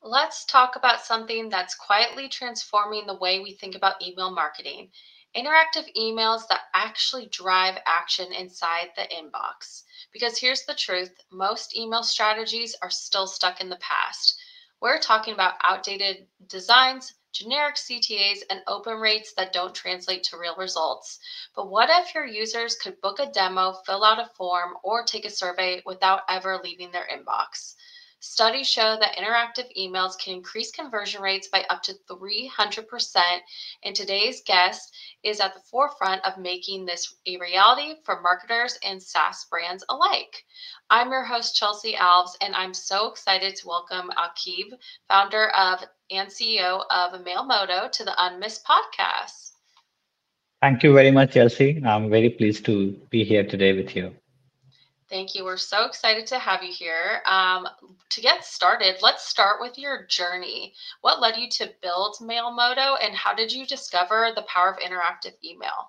Let's talk about something that's quietly transforming the way we think about email marketing: interactive emails that actually drive action inside the inbox. Because here's the truth: most email strategies are still stuck in the past. We're talking about outdated designs, generic CTAs, and open rates that don't translate to real results. But what if your users could book a demo, fill out a form, or take a survey without ever leaving their inbox? Studies show that interactive emails can increase conversion rates by up to 300%, and today's guest is at the forefront of making this a reality for marketers and SaaS brands alike. I'm your host, Chelsea Alves, and I'm so excited to welcome Akib, founder of and CEO of MailMoto, to the Unmissed podcast. Thank you very much, Chelsea. I'm very pleased to be here today with you. Thank you. We're so excited to have you here. To get started, let's start with your journey. What led you to build MailMoto, and how did you discover the power of interactive email?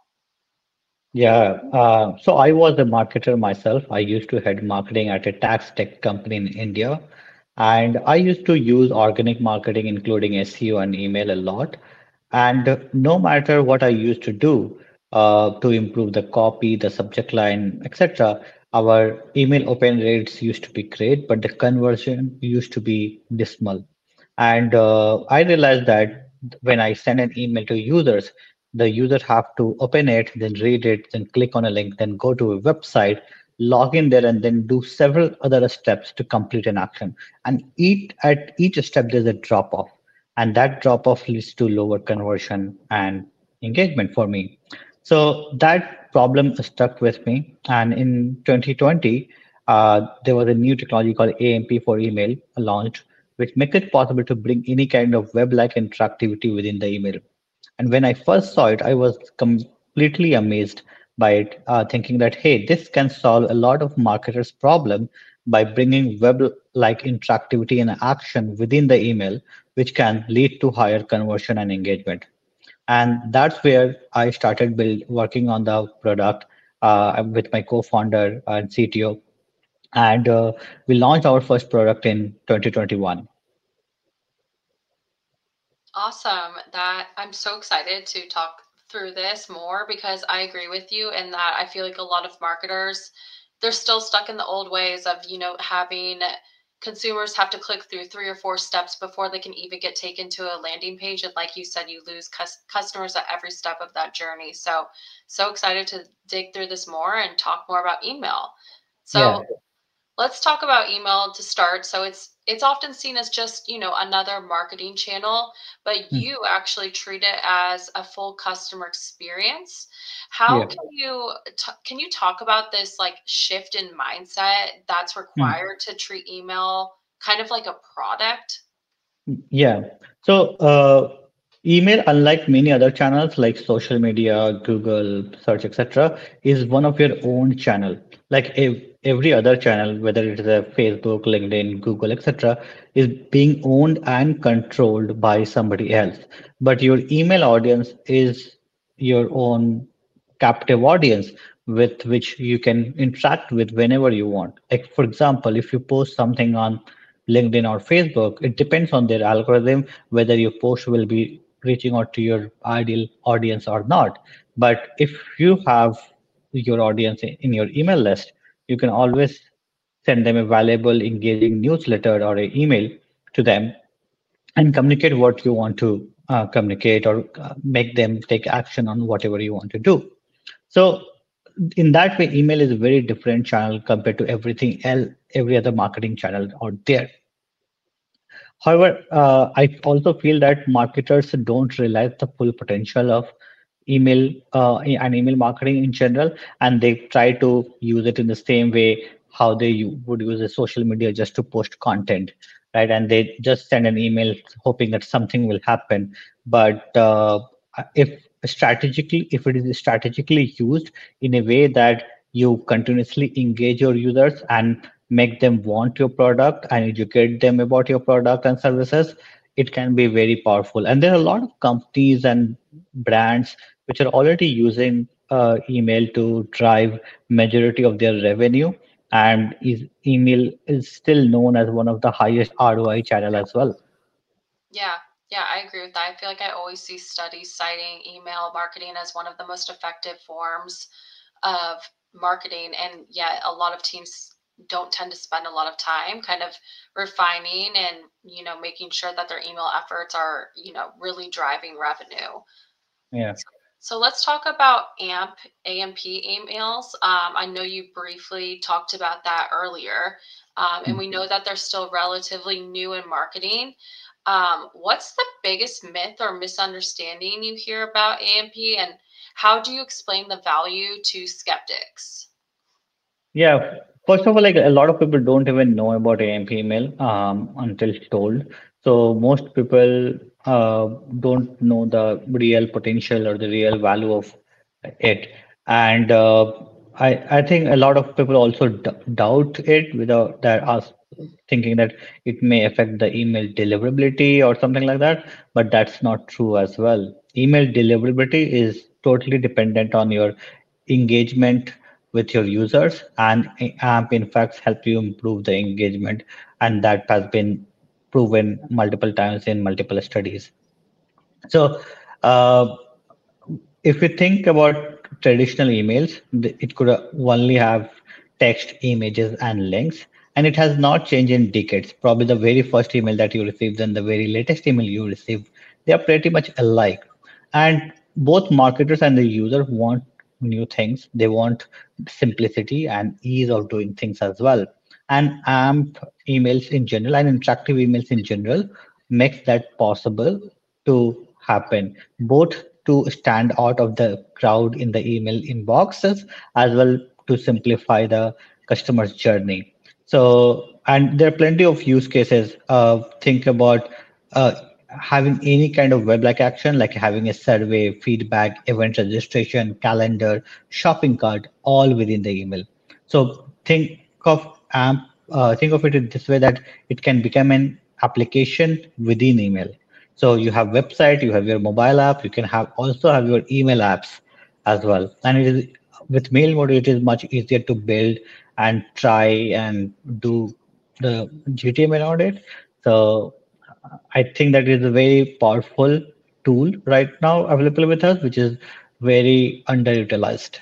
So I was a marketer myself. I used to head marketing at a tax tech company in India, and I used to use organic marketing, including SEO and email a lot. And no matter what I used to do to improve the copy, the subject line, etc., our email open rates used to be great, but the conversion used to be dismal. And I realized that when I send an email to users, the user have to open it, then read it, then click on a link, then go to a website, log in there, and then do several other steps to complete an action. And at each step, there's a drop off, and that drop off leads to lower conversion and engagement for me. So that problem stuck with me. And in 2020, there was a new technology called AMP for email launched, which makes it possible to bring any kind of web-like interactivity within the email. And when I first saw it, I was completely amazed by it, thinking that, hey, this can solve a lot of marketers' problem by bringing web-like interactivity and action within the email, which can lead to higher conversion and engagement. And that's where I started working on the product with my co-founder and CTO. And we launched our first product in 2021. Awesome. That I'm so excited to talk through this more because I agree with you in that I feel like a lot of marketers, they're still stuck in the old ways of, having consumers have to click through three or four steps before they can even get taken to a landing page. And like you said, you lose customers at every step of that journey. So excited to dig through this more and talk more about email. Yeah. So let's talk about email to start. So it's often seen as just, another marketing channel, but Hmm. you actually treat it as a full customer experience. How Yeah. can you talk about this like shift in mindset that's Hmm. required to treat email kind of like a product? Yeah. So, email, unlike many other channels like social media, Google, search, etc., is one of your own channel. Like every other channel, whether it is a Facebook, LinkedIn, Google, etc., is being owned and controlled by somebody else. But your email audience is your own captive audience with which you can interact with whenever you want. Like, for example, if you post something on LinkedIn or Facebook, it depends on their algorithm whether your post will be reaching out to your ideal audience or not. But if you have your audience in your email list, you can always send them a valuable, engaging newsletter or an email to them and communicate what you want to communicate or make them take action on whatever you want to do. So in that way, email is a very different channel compared to everything else, every other marketing channel out there. However, I also feel that marketers don't realize the full potential of email and email marketing in general, and they try to use it in the same way how would use a social media just to post content, right? And they just send an email hoping that something will happen. But if it is strategically used in a way that you continuously engage your users and make them want your product and educate them about your product and services, it can be very powerful. And there are a lot of companies and brands which are already using email to drive majority of their revenue, and email is still known as one of the highest ROI channel as well. Yeah, yeah, I agree with that. I feel like I always see studies citing email marketing as one of the most effective forms of marketing. And yet, a lot of teams don't tend to spend a lot of time kind of refining and, making sure that their email efforts are, really driving revenue. Yeah. So let's talk about AMP emails. I know you briefly talked about that earlier, and we know that they're still relatively new in marketing. What's the biggest myth or misunderstanding you hear about AMP, and how do you explain the value to skeptics? Yeah, first of all, like a lot of people don't even know about AMP email until told. So most people don't know the real potential or the real value of it. And I think a lot of people also doubt it without that us thinking that it may affect the email deliverability or something like that. But that's not true as well. Email deliverability is totally dependent on your engagement with your users, and AMP in fact help you improve the engagement, and that has been proven multiple times in multiple studies. So uh, if you think about traditional emails, it could only have text, images, and links, and it has not changed in decades. Probably the very first email that you received and the very latest email you received, they are pretty much alike. And both marketers and the user want new things. They want simplicity and ease of doing things as well. And AMP emails in general and interactive emails in general makes that possible to happen, both to stand out of the crowd in the email inboxes as well to simplify the customer's journey. So, and there are plenty of use cases. Think about uh, having any kind of web-like action, like having a survey, feedback, event registration, calendar, shopping cart, all within the email. So of AMP, think of it in this way that it can become an application within email. So you have website, you have your mobile app, you can have also have your email apps as well. And it is with mail mode, it is much easier to build and try and do the GTM around it. So I think that is a very powerful tool right now available with us, which is very underutilized.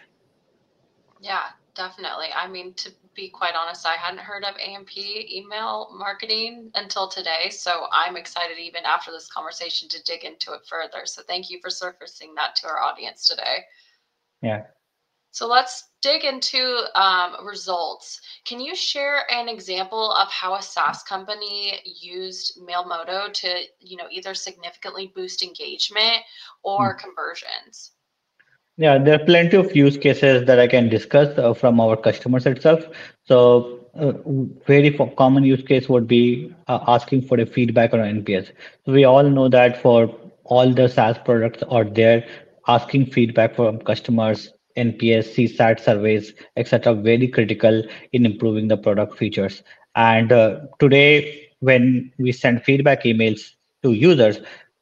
Yeah, definitely. I mean, to be quite honest, I hadn't heard of AMP email marketing until today. So I'm excited, even after this conversation, to dig into it further. So thank you for surfacing that to our audience today. Yeah. So let's dig into results. Can you share an example of how a SaaS company used Mailmodo to, either significantly boost engagement or conversions? Yeah, there are plenty of use cases that I can discuss from our customers itself. So, very common use case would be asking for a feedback on NPS. So we all know that for all the SaaS products out there, asking feedback from customers, NPS, CSAT surveys, etc., very critical in improving the product features. And today, when we send feedback emails to users,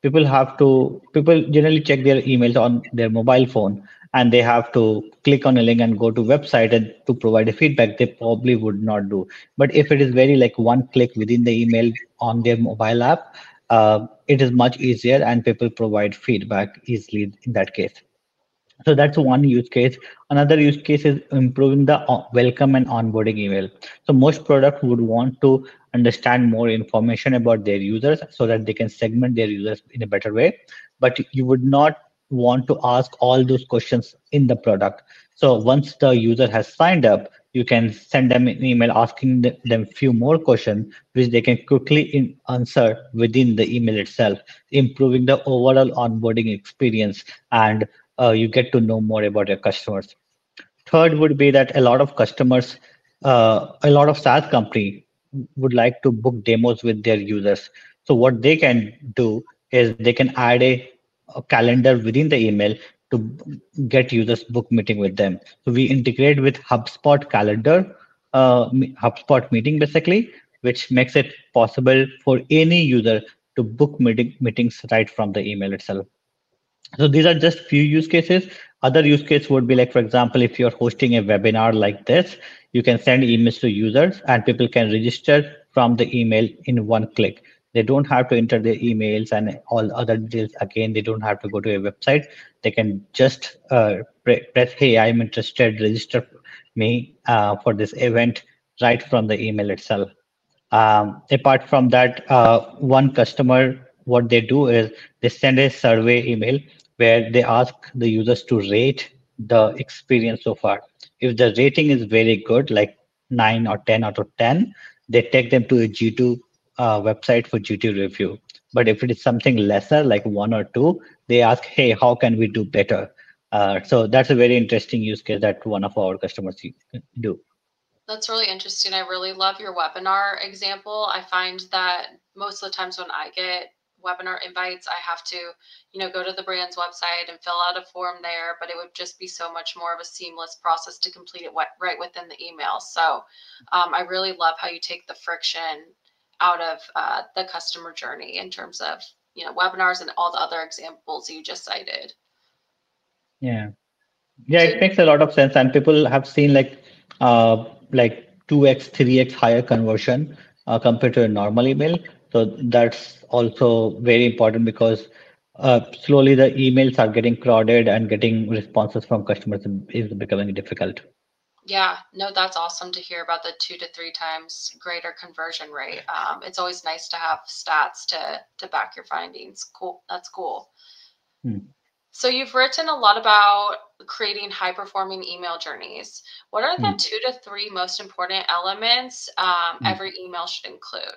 people generally check their emails on their mobile phone, and they have to click on a link and go to website and to provide a feedback they probably would not do. But if it is very like one click within the email on their mobile app, it is much easier and people provide feedback easily in that case. So that's one use case. Another use case is improving the welcome and onboarding email. So most products would want to understand more information about their users so that they can segment their users in a better way. But you would not want to ask all those questions in the product. So once the user has signed up, you can send them an email asking them few more questions, which they can quickly answer within the email itself, improving the overall onboarding experience, and you get to know more about your customers. Third would be that a lot of SaaS company would like to book demos with their users. So what they can do is they can add a calendar within the email to get users book meeting with them. So we integrate with HubSpot calendar, HubSpot meeting basically, which makes it possible for any user to book meetings right from the email itself. So these are just few use cases. Other use case would be like, for example, if you're hosting a webinar like this, you can send emails to users and people can register from the email in one click. They don't have to enter their emails and all other details again. They don't have to go to a website. They can just press, hey, I'm interested, register me for this event right from the email itself. Apart from that, one customer, what they do is they send a survey email where they ask the users to rate the experience so far. If the rating is very good, like 9 or 10 out of 10, they take them to a G2 website for G2 review. But if it is something lesser, like 1 or 2, they ask, hey, how can we do better? So that's a very interesting use case that one of our customers do. That's really interesting. I really love your webinar example. I find that most of the times when I get webinar invites, I have to, go to the brand's website and fill out a form there, but it would just be so much more of a seamless process to complete it right within the email. So I really love how you take the friction out of the customer journey in terms of, webinars and all the other examples you just cited. Yeah. Yeah, So it makes a lot of sense, and people have seen like 2x, 3x higher conversion compared to a normal email. So that's also very important because slowly the emails are getting crowded and getting responses from customers is becoming difficult. yeah, no, that's awesome to hear about the 2 to 3 times greater conversion rate. It's always nice to have stats to back your findings. Cool, that's cool. Hmm. So you've written a lot about creating high-performing email journeys. What are the Hmm. 2 to 3 most important elements Hmm. every email should include?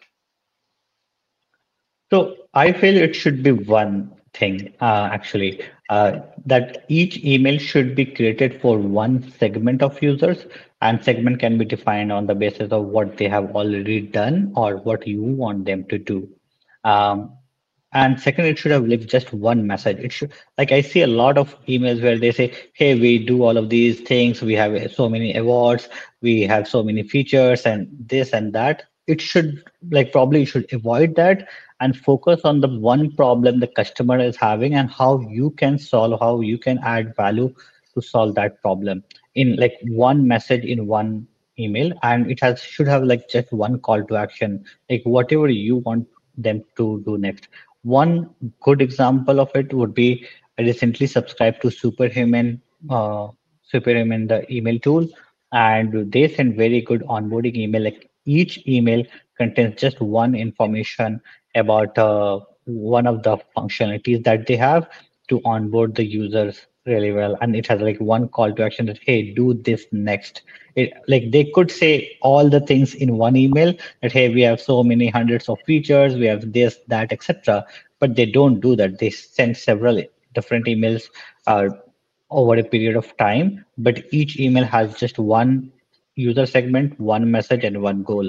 So I feel it should be one thing, actually, that each email should be created for one segment of users, and segment can be defined on the basis of what they have already done or what you want them to do. Um, and second, it should have like just one message. It should, like I see a lot of emails where they say, "Hey, we do all of these things. We have so many awards. We have so many features, and this and that." It should like probably you should avoid that and focus on the one problem the customer is having and how you can solve, how you can add value to solve that problem in like one message in one email, and it has should have like just one call to action, like whatever you want them to do next. One good example of it would be I recently subscribed to Superhuman, the email tool, and they send very good onboarding email. Like each email contains just one information about one of the functionalities that they have to onboard the users really well, and it has like one call to action that hey, do this next. It, like they could say all the things in one email that hey, we have so many hundreds of features, we have this, that, etc. But they don't do that. They send several different emails uh, over a period of time, but each email has just one user segment, one message, and one goal.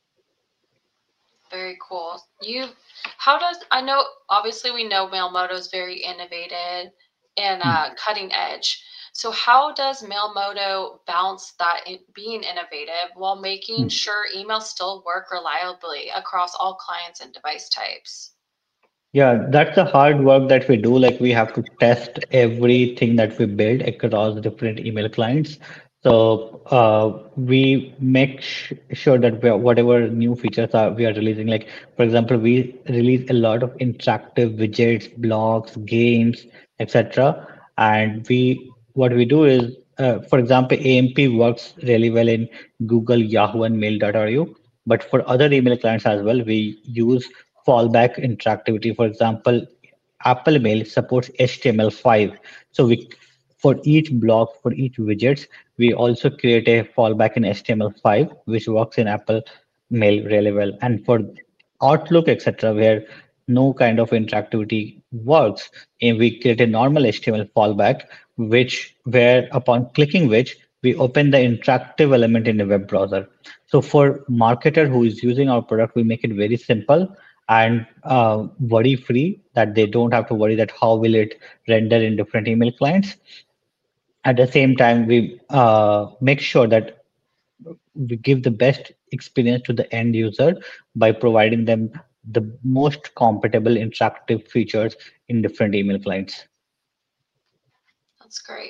Very cool. How does, I know, obviously we know Mailmoto is very innovative and Hmm. cutting edge. So how does Mailmoto balance that being innovative while making Hmm. sure emails still work reliably across all clients and device types? Yeah, that's the hard work that we do. Like we have to test everything that we build across different email clients. So we make sure that whatever new features are we are releasing, like for example, we release a lot of interactive widgets, blogs, games, etc. And we what we do is, for example, AMP works really well in Google, Yahoo, and Mail.ru. But for other email clients as well, we use fallback interactivity. For example, Apple Mail supports HTML5. So we, for each block, for each widgets, we also create a fallback in HTML5, which works in Apple Mail really well. And for Outlook, etc., where no kind of interactivity works, and we create a normal HTML fallback, which where upon clicking which we open the interactive element in the web browser. So for marketer who is using our product, we make it very simple and worry free, that they don't have to worry that how will it render in different email clients. At the same time, we make sure that we give the best experience to the end user by providing them the most compatible interactive features in different email clients. That's great.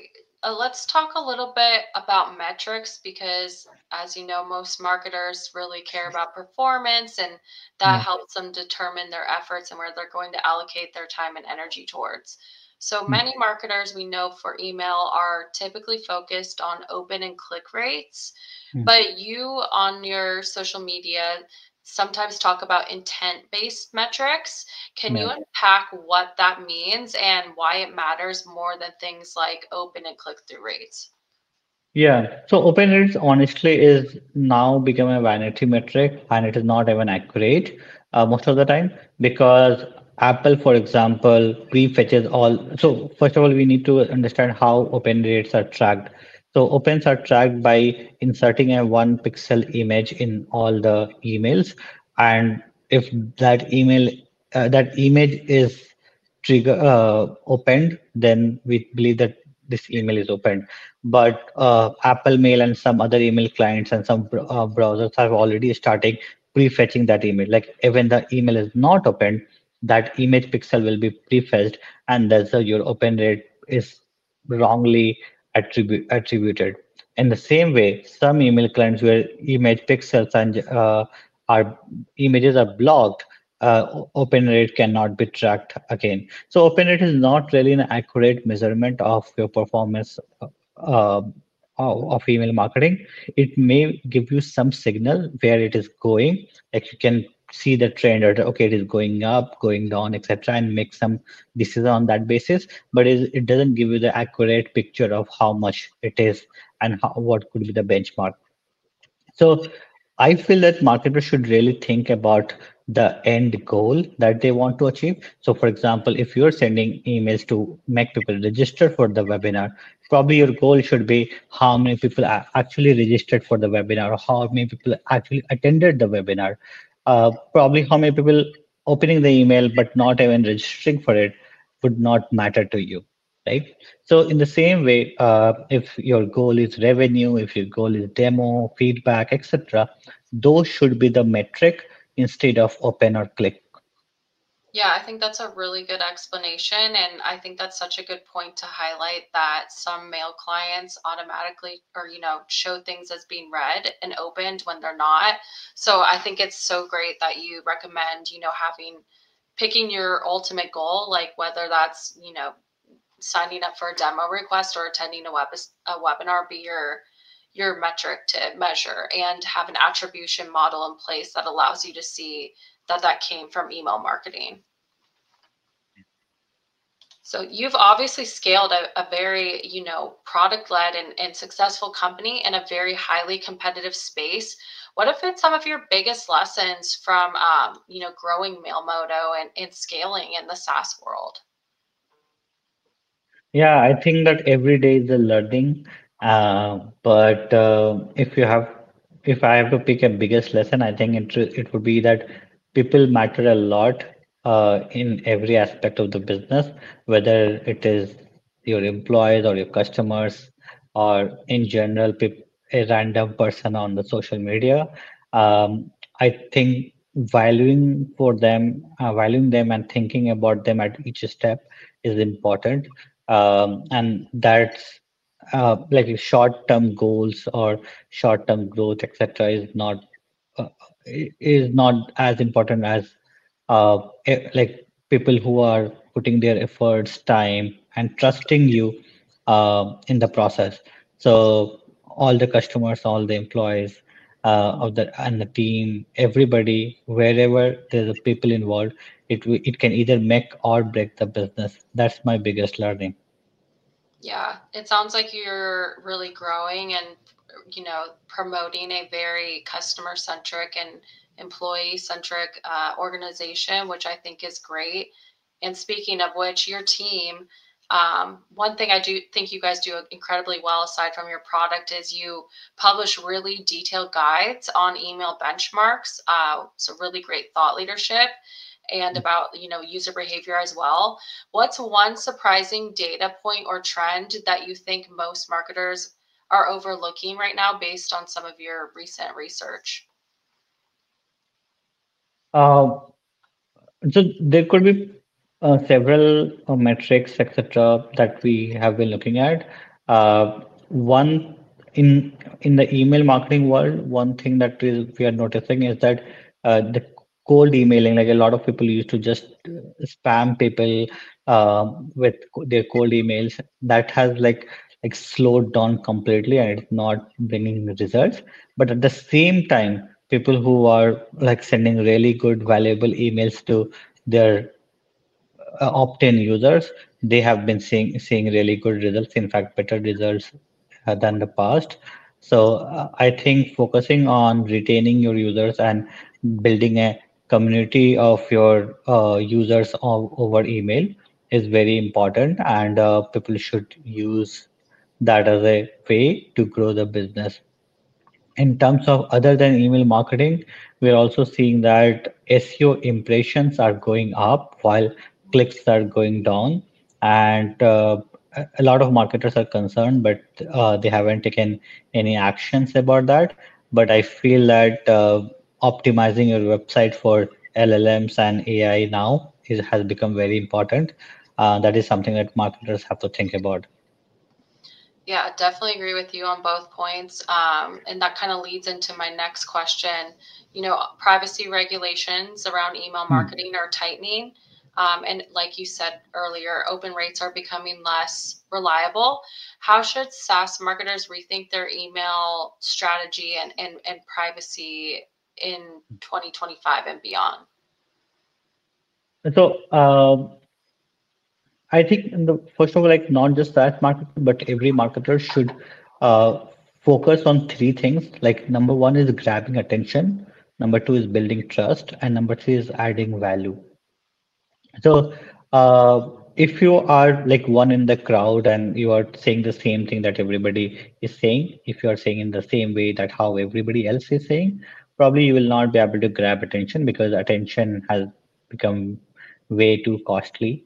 Let's talk a little bit about metrics because, as you know, most marketers really care about performance and that Yeah, helps them determine their efforts and where they're going to allocate their time and energy towards. So, mm, many marketers we know for email are typically focused on open and click rates, mm, but you on your social media sometimes talk about intent based metrics. Can you yeah. unpack what that means and why it matters more than things like open and click through rates? Yeah, so open rates honestly is now become a vanity metric and it is not even accurate most of the time because Apple, for example, prefetches all. So first of all, we need to understand how open rates are tracked. So opens are tracked by inserting a one pixel image in all the emails, and if that that image is trigger opened, then we believe that this email is opened. But Apple Mail and some other email clients and some browsers have already starting prefetching that email. Like when the email is not opened, that image pixel will be prefetched, and that's how your open rate is wrongly attributed. In the same way, some email clients where image pixels and our images are blocked, open rate cannot be tracked again. So open rate is not really an accurate measurement of your performance uh, of email marketing. It may give you some signal where it is going, like you can see the trend or okay, it is going up, going down, etc., and make some decision on that basis. But it doesn't give you the accurate picture of how much it is and what could be the benchmark. So I feel that marketers should really think about the end goal that they want to achieve. So, for example, if you're sending emails to make people register for the webinar, probably your goal should be how many people actually registered for the webinar, or how many people actually attended the webinar. Probably how many people opening the email but not even registering for it would not matter to you, right? So in the same way, if your goal is revenue, if your goal is demo, feedback, etc., those should be the metric instead of open or click. Yeah, I think that's a really good explanation. And I think that's such a good point to highlight that some mail clients automatically or, show things as being read and opened when they're not. So I think it's so great that you recommend, picking your ultimate goal, like whether that's, signing up for a demo request or attending a webinar be your metric to measure and have an attribution model in place that allows you to see that that came from email marketing. So you've obviously scaled a very, product led and successful company in a very highly competitive space. What have been some of your biggest lessons from, growing MailMoto and scaling in the SaaS world? Yeah, I think that every day is a learning. But if I have to pick a biggest lesson, I think it would be that people matter a lot in every aspect of the business, whether it is your employees or your customers, or in general, a random person on the social media. I think valuing them and thinking about them at each step is important, and that's like short-term goals or short-term growth, etc., uh, is not as important as like people who are putting their efforts, time, and trusting you in the process. So all the customers, all the employees of the and the team, everybody, wherever there's a people involved, it can either make or break the business. That's my biggest learning. Yeah, it sounds like you're really growing and, promoting a very customer centric and employee centric organization, which I think is great. And speaking of which, your team, one thing I do think you guys do incredibly well, aside from your product, is you publish really detailed guides on email benchmarks. So, really great thought leadership and about user behavior as well. What's one surprising data point or trend that you think most marketers are overlooking right now based on some of your recent research? Uh, so there could be several metrics, etc., that we have been looking at. One in the email marketing world, one thing that is we are noticing is that the cold emailing, like a lot of people used to just spam people with their cold emails, that has like slowed down completely and it's not bringing results. But at the same time, people who are like sending really good, valuable emails to their opt-in users, they have been seeing really good results. In fact, better results than the past. So I think focusing on retaining your users and building a community of your users over email is very important, and people should use that as a way to grow the business. In terms of other than email marketing, we're also seeing that SEO impressions are going up while clicks are going down. And a lot of marketers are concerned, but they haven't taken any actions about that. But I feel that optimizing your website for LLMs and AI now has become very important. That is something that marketers have to think about. Yeah, definitely agree with you on both points. And that kind of leads into my next question. Privacy regulations around email Hmm. marketing are tightening. And like you said earlier, open rates are becoming less reliable. How should SaaS marketers rethink their email strategy and privacy in 2025 and beyond? So, I think first of all, like not just that marketer, but every marketer should uh, focus on three things. Like number one is grabbing attention, number two is building trust, and number three is adding value. So, if you are like one in the crowd and you are saying the same thing that everybody is saying, if you are saying in the same way that how everybody else is saying, probably you will not be able to grab attention because attention has become way too costly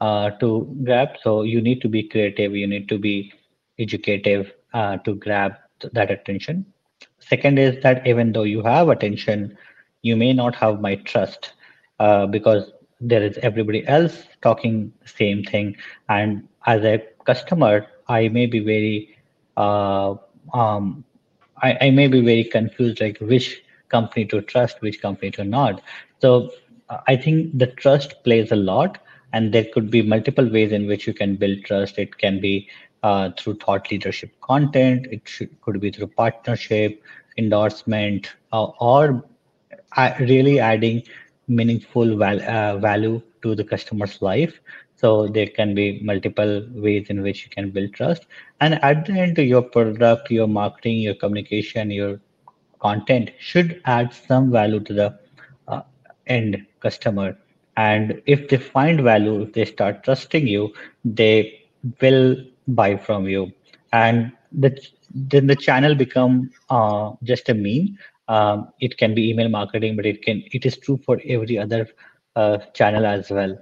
to grab. So you need to be creative, you need to be educative to grab that attention. Second is that even though you have attention, you may not have my trust because there is everybody else talking the same thing. And as a customer, I may be very uh, um, I may be very confused, like which company to trust, which company to not. So I think the trust plays a lot, and there could be multiple ways in which you can build trust. It can be through thought leadership content. Could be through partnership, endorsement, or really adding meaningful value to the customer's life. So there can be multiple ways in which you can build trust. And at the end, your product, your marketing, your communication, your content should add some value to the uh, end customer. And if they find value, if they start trusting you, they will buy from you. And then the channel become just a mean. It can be email marketing, but it is true for every other channel as well.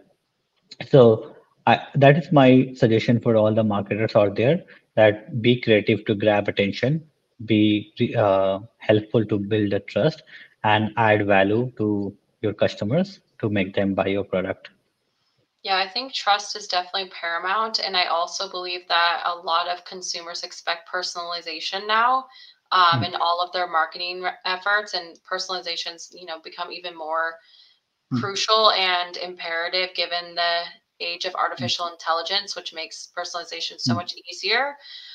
So that is my suggestion for all the marketers out there, that be creative to grab attention, be helpful to build a trust, and add value to your customers to make them buy your product. Yeah, I think trust is definitely paramount. And I also believe that a lot of consumers expect personalization now Mm, in all of their marketing efforts, and personalizations, become even more mm, crucial and imperative given the age of mm, artificial intelligence, which makes personalization so mm, much easier.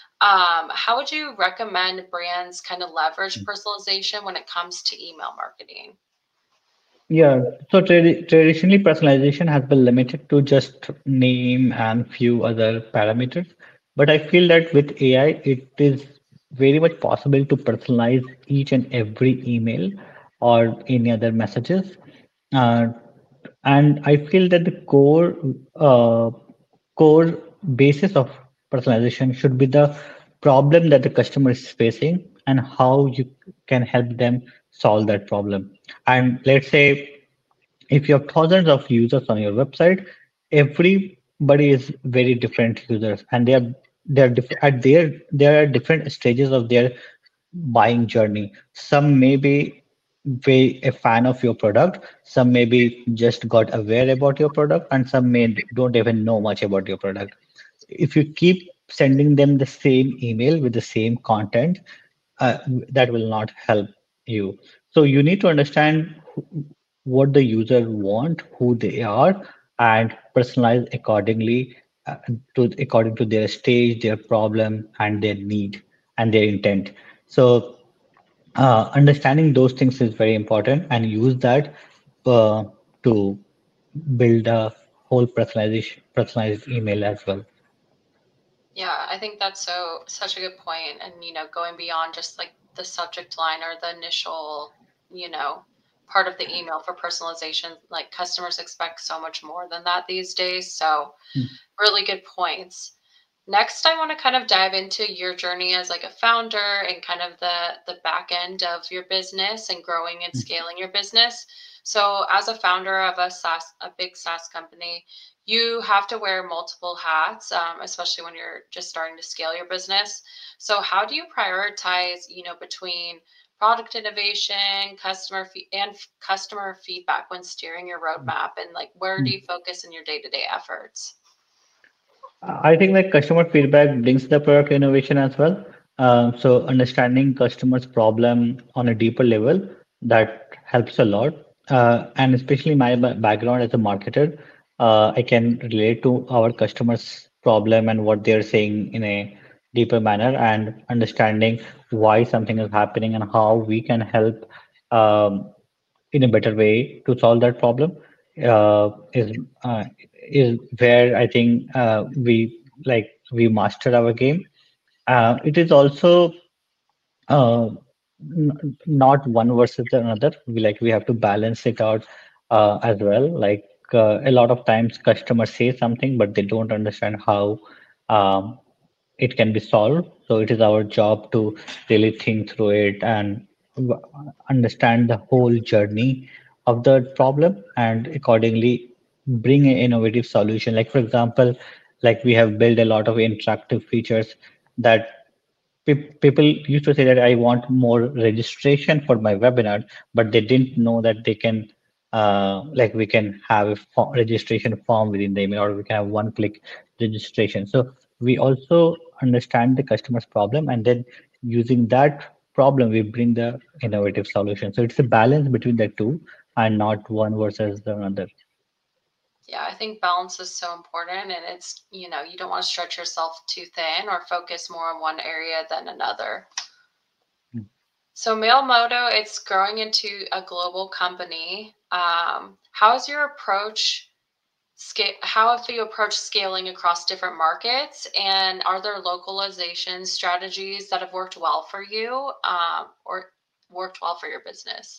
How would you recommend brands kind of leverage mm. personalization when it comes to email marketing? Yeah, so traditionally personalization has been limited to just name and few other parameters. But I feel that with AI, it is very much possible to personalize each and every email or any other messages. Uh, and I feel that the uh, core basis of personalization should be the problem that the customer is facing and how you can help them solve that problem. And let's say if you have thousands of users on your website, everybody is very different users, and they're at there are different stages of their buying journey. Some may be a fan of your product, some maybe just got aware about your product, and some don't even know much about your product. If you keep sending them the same email with the same content, uh, that will not help you. So you need to understand what the user want, who they are, and personalize accordingly, to according to their stage, their problem, and their need and their intent. So understanding those things is very important, and use that to build a whole personalized email as well. Yeah, I think that's such a good point. And going beyond just like the subject line or the initial, you know, part of the email for personalization, like customers expect so much more than that these days. So really good points. Next, I want to kind of dive into your journey as like a founder and kind of the back end of your business and growing and scaling your business. So, as a founder of a big SaaS company, you have to wear multiple hats, especially when you're just starting to scale your business. So, how do you prioritize, between product innovation, customer feedback when steering your roadmap, and like where do you focus in your day-to-day efforts? I think that customer feedback brings the product innovation as well. So understanding customers' problem on a deeper level, that helps a lot. And especially my background as a marketer, I can relate to our customers' problem and what they're saying in a deeper manner, and understanding why something is happening and how we can help um, in a better way to solve that problem, uh, is uh, is where I think we master our game. It is also uh, not one versus another. We have to balance it out as well. A lot of times, customers say something, but they don't understand how um, it can be solved. So it is our job to really think through it and w- understand the whole journey of the problem, and accordingly bring an innovative solution. Like for example, like we have built a lot of interactive features that people used to say that I want more registration for my webinar, but they didn't know that they can, we can have a registration form within the email, or we can have one-click registration. So we also understand the customer's problem, and then using that problem, we bring the innovative solution. So it's a balance between the two, and not one versus the other. Yeah, I think balance is so important, and it's, you don't want to stretch yourself too thin or focus more on one area than another. So Mailmoto, it's growing into a global company. How's your approach how have you approached scaling across different markets? And are there localization strategies that have worked well for you, or worked well for your business?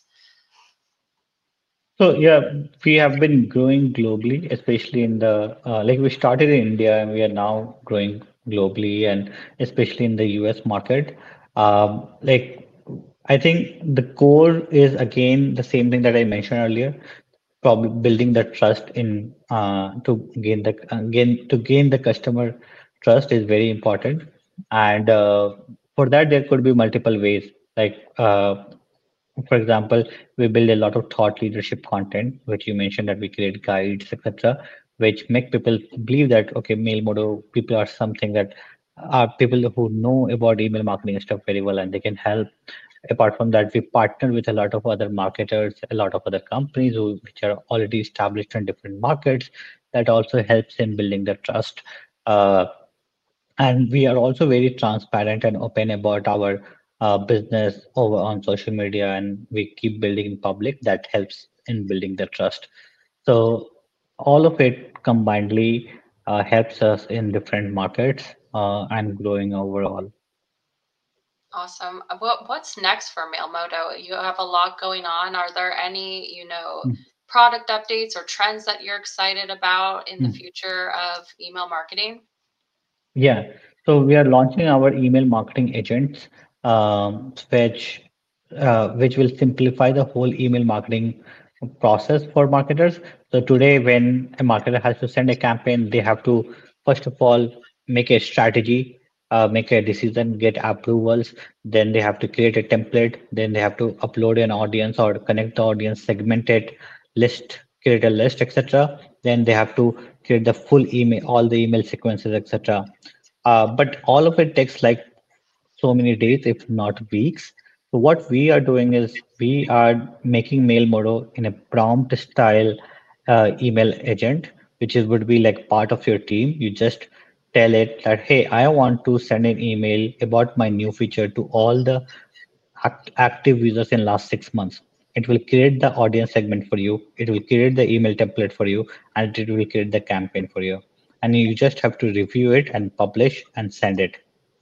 So yeah, we have been growing globally, especially in the we started in India and we are now growing globally, and especially in the US market. Like I think the core is again the same thing that I mentioned earlier, probably building the trust in to gain the customer trust is very important, and for that there could be multiple ways. For example, we build a lot of thought leadership content, which you mentioned that we create guides, etc., which make people believe that okay, mail model people are something that are people who know about email marketing stuff very well, and they can help. Apart from that, we partner with a lot of other marketers, a lot of other companies which are already established in different markets. That also helps in building the trust. Uh, and we are also very transparent and open about our business over on social media, and we keep building in public. That helps in building the trust. So all of it combinedly helps us in different markets and growing overall. Awesome. What's next for Mailmoto? You have a lot going on. Are there any, product updates or trends that you're excited about in the Mm. future of email marketing? Yeah, so we are launching our email marketing agents, which will simplify the whole email marketing process for marketers. So today, when a marketer has to send a campaign, they have to first of all make a strategy, make a decision, get approvals. Then they have to create a template. Then they have to upload an audience or connect the audience, segment it, list, create a list, etc. Then they have to create the full email, all the email sequences, etc. But all of it takes like so many days, if not weeks. So what we are doing is we are making MailModo in a prompt style email agent, which is would be like part of your team. You just tell it that, hey, I want to send an email about my new feature to all the active users in last 6 months. It will create the audience segment for you. It will create the email template for you, and it will create the campaign for you. And you just have to review it and publish and send it.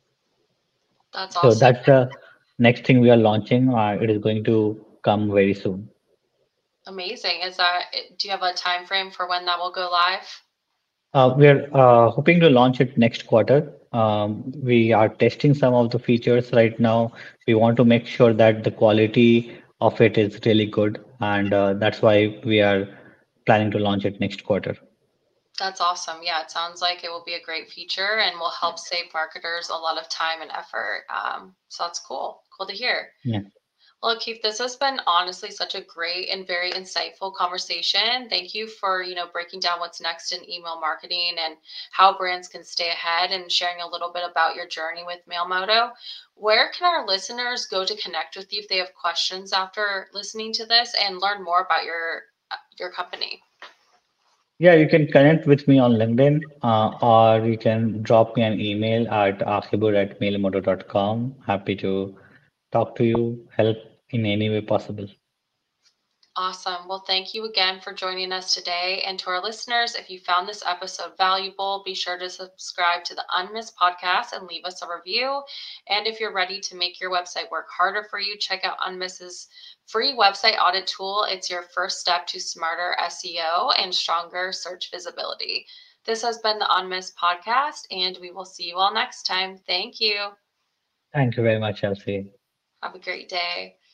That's So awesome. that's the next thing we are launching. It is going to come very soon. Amazing. Do you have a time frame for when that will go live? We're hoping to launch it next quarter. We are testing some of the features right now. We want to make sure that the quality of it is really good, and that's why we are planning to launch it next quarter. That's awesome. Yeah, it sounds like it will be a great feature and will help save marketers a lot of time and effort. So that's cool. Cool to hear. Yeah, Well, Keith, this has been honestly such a great and very insightful conversation. Thank you for, breaking down what's next in email marketing and how brands can stay ahead and sharing a little bit about your journey with MailMoto. Where can our listeners go to connect with you if they have questions after listening to this and learn more about your company? yeah. You can connect with me on LinkedIn, or you can drop me an email at akibur@mailmodo.com. Happy to talk to you, help in any way possible. Awesome. Well, thank you again for joining us today. And to our listeners, if you found this episode valuable, be sure to subscribe to the Unmissed podcast and leave us a review. And if you're ready to make your website work harder for you, check out Unmissed's free website audit tool. It's your first step to smarter SEO and stronger search visibility. This has been the Unmissed podcast, and we will see you all next time. Thank you. Thank you very much, Chelsea. Have a great day.